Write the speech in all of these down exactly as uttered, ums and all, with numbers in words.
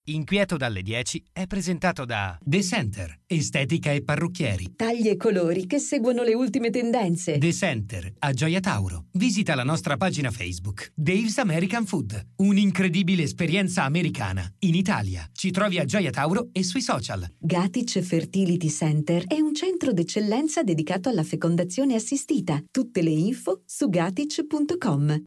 Inquieto dalle dieci è presentato da The Center, estetica e parrucchieri. Tagli e colori che seguono le ultime tendenze. The Center, a Gioia Tauro. Visita la nostra pagina Facebook. Dave's American Food, un'incredibile esperienza americana in Italia. Ci trovi a Gioia Tauro e sui social. Gatic Fertility Center è un centro d'eccellenza dedicato alla fecondazione assistita. Tutte le info su gatic punto com.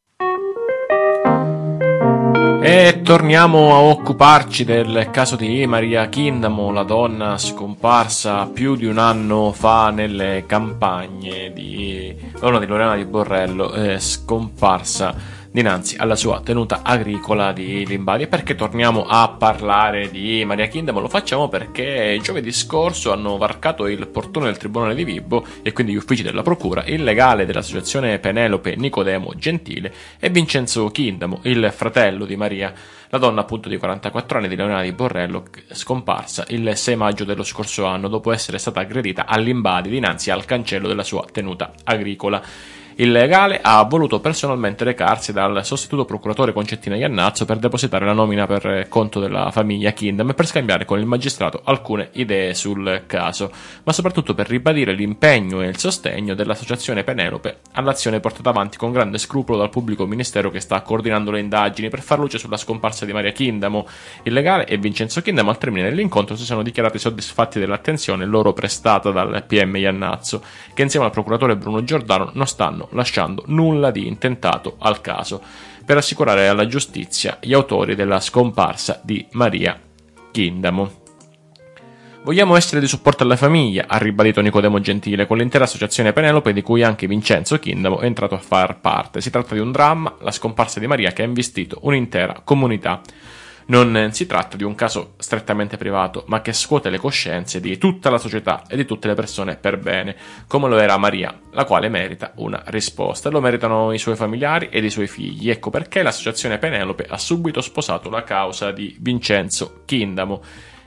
E torniamo a occuparci del caso di Maria Chindamo, la donna scomparsa più di un anno fa nelle campagne di donna di Lorena Di Borrello, eh, scomparsa dinanzi alla sua tenuta agricola di Limbadi. E perché torniamo a parlare di Maria Chindamo? Lo facciamo perché giovedì scorso hanno varcato il portone del Tribunale di Vibo e quindi gli uffici della Procura il legale dell'associazione Penelope Nicodemo Gentile e Vincenzo Chindamo, il fratello di Maria, la donna appunto di quarantaquattro anni di Lorena Di Borrello, scomparsa il sei maggio dello scorso anno dopo essere stata aggredita a Limbadi dinanzi al cancello della sua tenuta agricola. Il legale ha voluto personalmente recarsi dal sostituto procuratore Concettina Iannazzo per depositare la nomina per conto della famiglia Chindamo e per scambiare con il magistrato alcune idee sul caso, ma soprattutto per ribadire l'impegno e il sostegno dell'associazione Penelope all'azione portata avanti con grande scrupolo dal pubblico ministero che sta coordinando le indagini per far luce sulla scomparsa di Maria Chindamo. Il legale e Vincenzo Chindamo al termine dell'incontro si sono dichiarati soddisfatti dell'attenzione loro prestata dal P M Iannazzo, che insieme al procuratore Bruno Giordano non stanno lasciando nulla di intentato al caso, per assicurare alla giustizia gli autori della scomparsa di Maria Chindamo. Vogliamo essere di supporto alla famiglia, ha ribadito Nicodemo Gentile, con l'intera associazione Penelope di cui anche Vincenzo Chindamo è entrato a far parte. Si tratta di un dramma, la scomparsa di Maria, che ha investito un'intera comunità. Non si tratta di un caso strettamente privato, ma che scuote le coscienze di tutta la società e di tutte le persone per bene, come lo era Maria, la quale merita una risposta. Lo meritano i suoi familiari ed i suoi figli. Ecco perché l'associazione Penelope ha subito sposato la causa di Vincenzo Chindamo.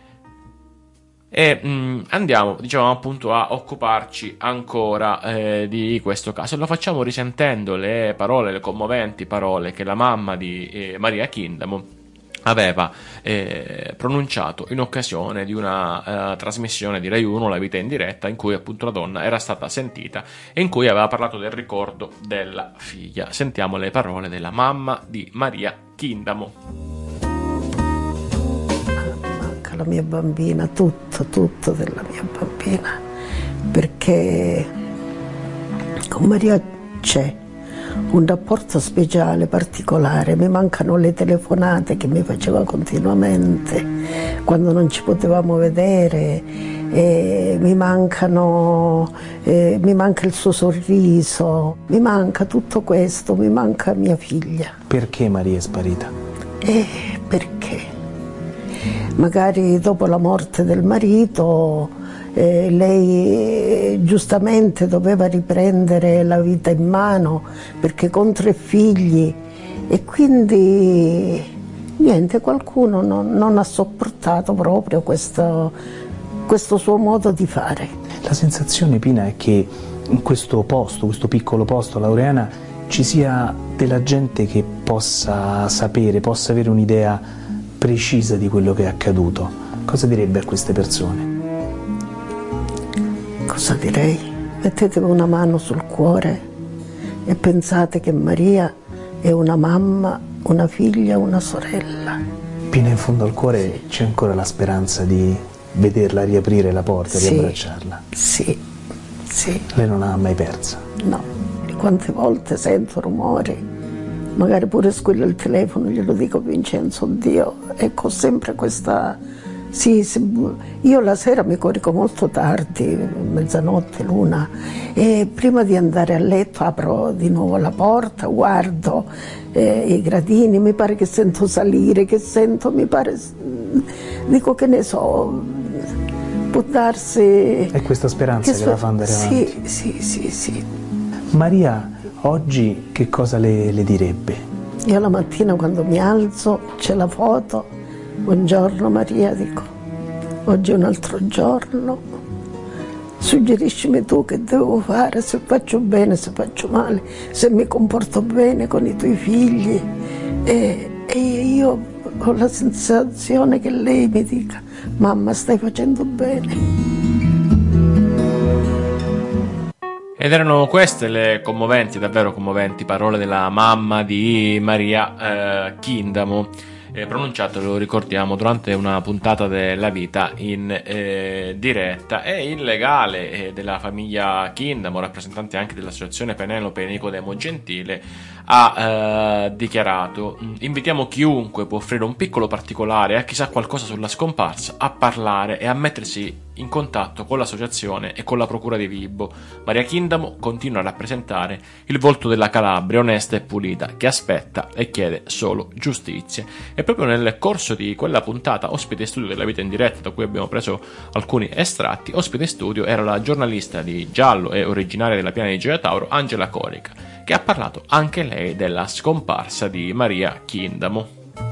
E mh, andiamo, diciamo appunto, a occuparci ancora eh, di questo caso, e lo facciamo risentendo le parole, le commoventi parole che la mamma di eh, Maria Chindamo aveva eh, pronunciato in occasione di una eh, trasmissione di Rai uno, La Vita in Diretta, in cui appunto la donna era stata sentita e in cui aveva parlato del ricordo della figlia. Sentiamo le parole della mamma di Maria Chindamo. Manca la mia bambina, tutto, tutto della mia bambina, perché con Maria c'è un rapporto speciale, particolare. Mi mancano le telefonate che mi faceva continuamente quando non ci potevamo vedere, e mi mancano, eh, mi manca il suo sorriso, mi manca tutto questo, mi manca mia figlia. Perché Maria è sparita? Eh, perché? Magari dopo la morte del marito Eh, lei giustamente doveva riprendere la vita in mano perché con tre figli, e quindi niente, qualcuno non, non ha sopportato proprio questo, questo suo modo di fare. La sensazione, Pina, è che in questo posto, questo piccolo posto, Laureana, ci sia della gente che possa sapere, possa avere un'idea precisa di quello che è accaduto. Cosa direbbe a queste persone? Cosa direi? Mettetevi una mano sul cuore e pensate che Maria è una mamma, una figlia, una sorella. Pina, in fondo al cuore c'è ancora la speranza di vederla riaprire la porta, sì, riabbracciarla? Sì, sì. Lei non l'ha mai persa? No. Quante volte sento rumori, magari pure squilla il telefono, glielo dico: Vincenzo, oddio, ecco sempre questa... Sì, io la sera mi corico molto tardi, mezzanotte, l'una, e prima di andare a letto apro di nuovo la porta, guardo eh, i gradini, mi pare che sento salire, che sento, mi pare, dico, che ne so, può darsi... È questa speranza che, che la fa andare avanti? Sì, sì, sì, sì. Maria oggi che cosa le, le direbbe? Io la mattina quando mi alzo c'è la foto. Buongiorno Maria, dico, oggi è un altro giorno, suggeriscimi tu che devo fare, se faccio bene, se faccio male, se mi comporto bene con i tuoi figli. E, e io ho la sensazione che lei mi dica: mamma, stai facendo bene. Ed erano queste le commoventi, davvero commoventi parole della mamma di Maria eh, Chindamo, eh, pronunciate, lo ricordiamo, durante una puntata della vita in eh, diretta. E il legale eh, della famiglia Chindamo, rappresentante anche dell'associazione Penelope e Nicodemo Gentile, ha eh, dichiarato: invitiamo chiunque può offrire un piccolo particolare a chi sa qualcosa sulla scomparsa a parlare e a mettersi in contatto con l'associazione e con la procura di Vibo. Maria Chindamo continua a rappresentare il volto della Calabria onesta e pulita, che aspetta e chiede solo giustizia. E proprio nel corso di quella puntata ospite studio della vita in diretta, da cui abbiamo preso alcuni estratti, ospite studio era la giornalista di Giallo e originaria della Piana di Gioia Tauro, Angela Corica, che ha parlato anche lei della scomparsa di Maria Chindamo.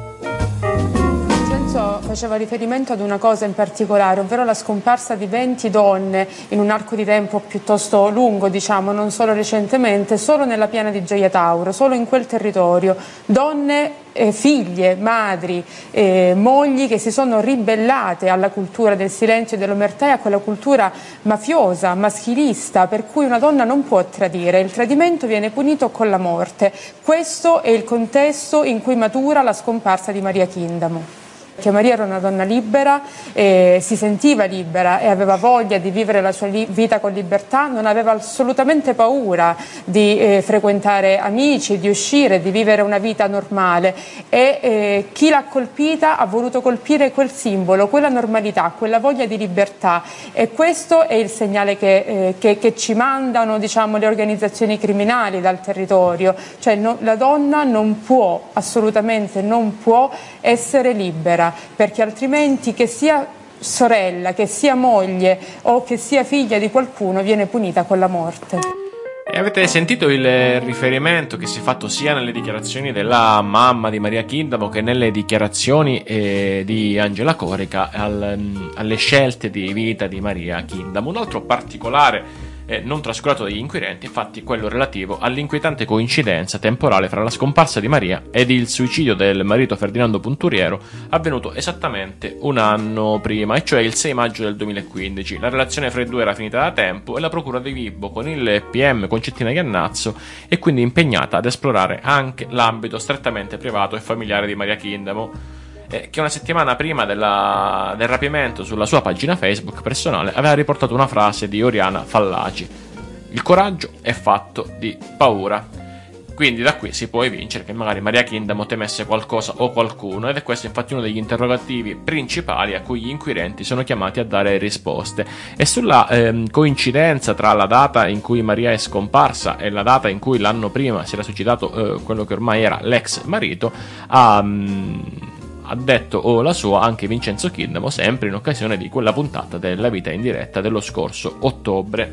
Faceva riferimento ad una cosa in particolare, ovvero la scomparsa di venti donne in un arco di tempo piuttosto lungo, diciamo, non solo recentemente, solo nella Piana di Gioia Tauro, solo in quel territorio. Donne, eh, figlie, madri, eh, mogli che si sono ribellate alla cultura del silenzio e dell'omertà e a quella cultura mafiosa, maschilista, per cui una donna non può tradire. Il tradimento viene punito con la morte. Questo è il contesto in cui matura la scomparsa di Maria Chindamo. Che Maria era una donna libera, eh, si sentiva libera e aveva voglia di vivere la sua li- vita con libertà, non aveva assolutamente paura di eh, frequentare amici, di uscire, di vivere una vita normale, e eh, chi l'ha colpita ha voluto colpire quel simbolo, quella normalità, quella voglia di libertà, e questo è il segnale che, eh, che, che ci mandano, diciamo, le organizzazioni criminali dal territorio, cioè no, la donna non può, assolutamente non può essere libera, perché altrimenti, che sia sorella, che sia moglie o che sia figlia di qualcuno, viene punita con la morte. E avete sentito il riferimento che si è fatto sia nelle dichiarazioni della mamma di Maria Chindamo che nelle dichiarazioni eh, di Angela Corica al, alle scelte di vita di Maria Chindamo. Un altro particolare Eh, non trascurato dagli inquirenti, infatti, quello relativo all'inquietante coincidenza temporale fra la scomparsa di Maria ed il suicidio del marito Ferdinando Punturiero, avvenuto esattamente un anno prima, e cioè il sei maggio del duemilaquindici. La relazione fra i due era finita da tempo e la procura di Vibo, con il P M Concettina Iannazzo, è quindi impegnata ad esplorare anche l'ambito strettamente privato e familiare di Maria Chindamo, che una settimana prima della, del rapimento, sulla sua pagina Facebook personale, aveva riportato una frase di Oriana Fallaci: il coraggio è fatto di paura. Quindi da qui si può evincere che magari Maria Chindamo temesse qualcosa o qualcuno, ed è questo infatti uno degli interrogativi principali a cui gli inquirenti sono chiamati a dare risposte. E sulla ehm, coincidenza tra la data in cui Maria è scomparsa e la data in cui l'anno prima si era suicidato eh, quello che ormai era l'ex marito, ha... Um, ha detto oh, la sua anche Vincenzo Chindamo, sempre in occasione di quella puntata della vita in diretta dello scorso ottobre.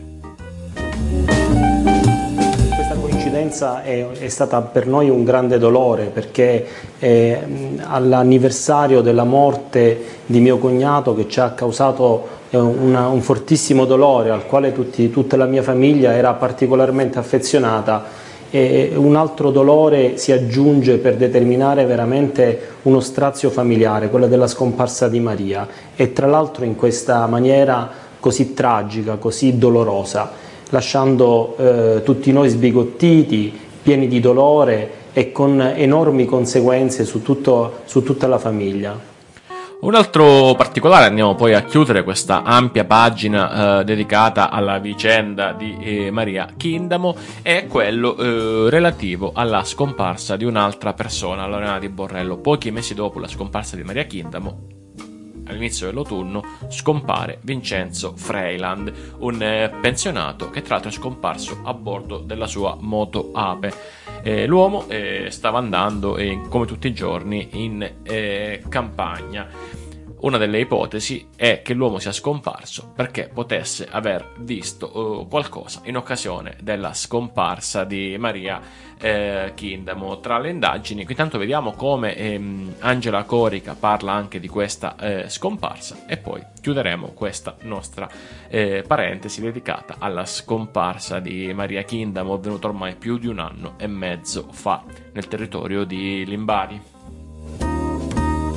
Questa coincidenza è, è stata per noi un grande dolore, perché eh, all'anniversario della morte di mio cognato, che ci ha causato eh, una, un fortissimo dolore, al quale tutti, tutta la mia famiglia era particolarmente affezionata, e un altro dolore si aggiunge per determinare veramente uno strazio familiare, quello della scomparsa di Maria, e tra l'altro in questa maniera così tragica, così dolorosa, lasciando eh, tutti noi sbigottiti, pieni di dolore e con enormi conseguenze su, tutto, su tutta la famiglia. Un altro particolare, andiamo poi a chiudere questa ampia pagina eh, dedicata alla vicenda di eh, Maria Chindamo, è quello eh, relativo alla scomparsa di un'altra persona, Lorena Di Borrello. Pochi mesi dopo la scomparsa di Maria Chindamo, all'inizio dell'autunno, scompare Vincenzo Freiland, un eh, pensionato che tra l'altro è scomparso a bordo della sua moto Ape. Eh, l'uomo eh, stava andando, eh, come tutti i giorni, in eh, campagna. Una delle ipotesi è che l'uomo sia scomparso perché potesse aver visto uh, qualcosa in occasione della scomparsa di Maria eh, Chindamo. Tra le indagini, qui tanto vediamo come ehm, Angela Corica parla anche di questa eh, scomparsa, e poi chiuderemo questa nostra eh, parentesi dedicata alla scomparsa di Maria Chindamo, avvenuta ormai più di un anno e mezzo fa nel territorio di Limbari.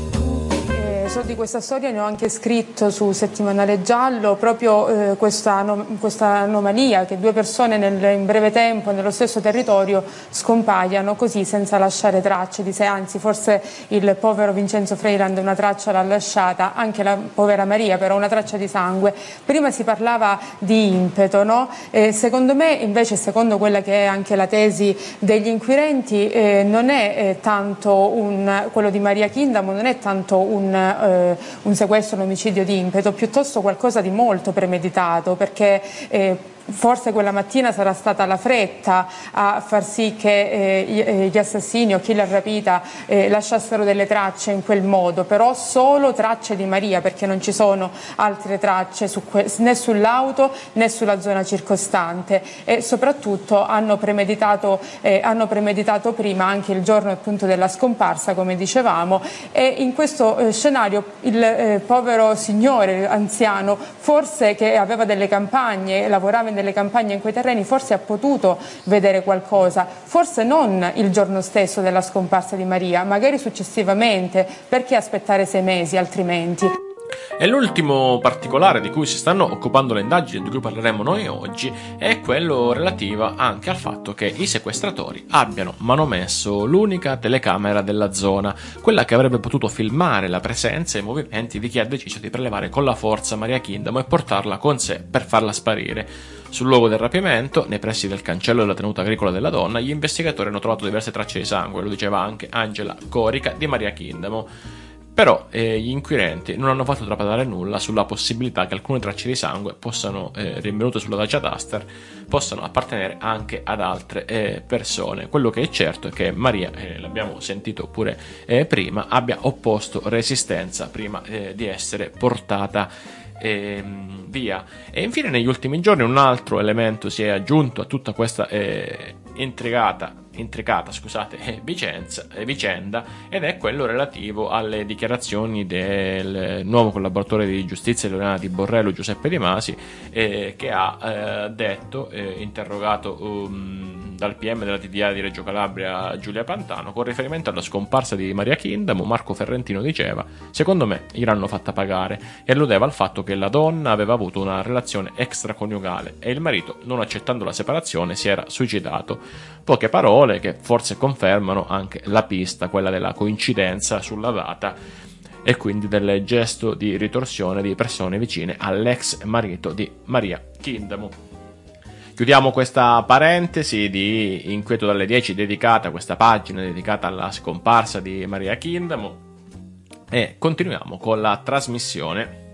questo, di questa storia ne ho anche scritto su Settimanale Giallo, proprio eh, questa, questa anomalia che due persone nel, in breve tempo nello stesso territorio scompaiano così senza lasciare tracce di sé, anzi forse il povero Vincenzo Freyland una traccia l'ha lasciata, anche la povera Maria però una traccia di sangue. Prima si parlava di impeto, no? Eh, secondo me invece, secondo quella che è anche la tesi degli inquirenti, eh, non è eh, tanto un, quello di Maria Kindamo non è tanto un, eh, un sequestro, un omicidio di impeto, piuttosto qualcosa di molto premeditato, perché eh, forse quella mattina sarà stata la fretta a far sì che eh, gli assassini o chi l'ha rapita eh, lasciassero delle tracce in quel modo, però solo tracce di Maria, perché non ci sono altre tracce su né sull'auto né sulla zona circostante, e soprattutto hanno premeditato, eh, hanno premeditato prima anche il giorno appunto della scomparsa, come dicevamo, e in questo eh, scenario il eh, povero signore anziano, forse che aveva delle campagne, lavorava in delle campagne in quei terreni, forse ha potuto vedere qualcosa, forse non il giorno stesso della scomparsa di Maria, magari successivamente, perché aspettare sei mesi altrimenti? E l'ultimo particolare di cui si stanno occupando le indagini, di cui parleremo noi oggi, è quello relativo anche al fatto che i sequestratori abbiano manomesso l'unica telecamera della zona, quella che avrebbe potuto filmare la presenza e i movimenti di chi ha deciso di prelevare con la forza Maria Kindamo e portarla con sé per farla sparire. Sul luogo del rapimento, nei pressi del cancello della tenuta agricola della donna, gli investigatori hanno trovato diverse tracce di sangue, lo diceva anche Angela Corica di Maria Kindamo. Però eh, gli inquirenti non hanno fatto trapelare nulla sulla possibilità che alcune tracce di sangue possano, eh, rinvenute sulla Dacia Duster, possano appartenere anche ad altre eh, persone. Quello che è certo è che Maria, eh, l'abbiamo sentito pure eh, prima, abbia opposto resistenza prima eh, di essere portata eh, via. E infine negli ultimi giorni un altro elemento si è aggiunto a tutta questa eh, intrigata intricata scusate, eh, vicenza, eh, vicenda, ed è quello relativo alle dichiarazioni del nuovo collaboratore di giustizia Loredana Di Borrello, Giuseppe Di Masi, eh, che ha eh, detto, eh, interrogato um, dal P M della T D A di Reggio Calabria Giulia Pantano, con riferimento alla scomparsa di Maria Kindamo, Marco Ferrentino diceva: secondo me gliel'hanno fatta pagare, e alludeva al fatto che la donna aveva avuto una relazione extraconiugale e il marito, non accettando la separazione, si era suicidato. Poche parole che forse confermano anche la pista, quella della coincidenza sulla data e quindi del gesto di ritorsione di persone vicine all'ex marito di Maria Kindamo. Chiudiamo questa parentesi di Inquieto dalle dieci dedicata a questa pagina dedicata alla scomparsa di Maria Kindamo e continuiamo con la trasmissione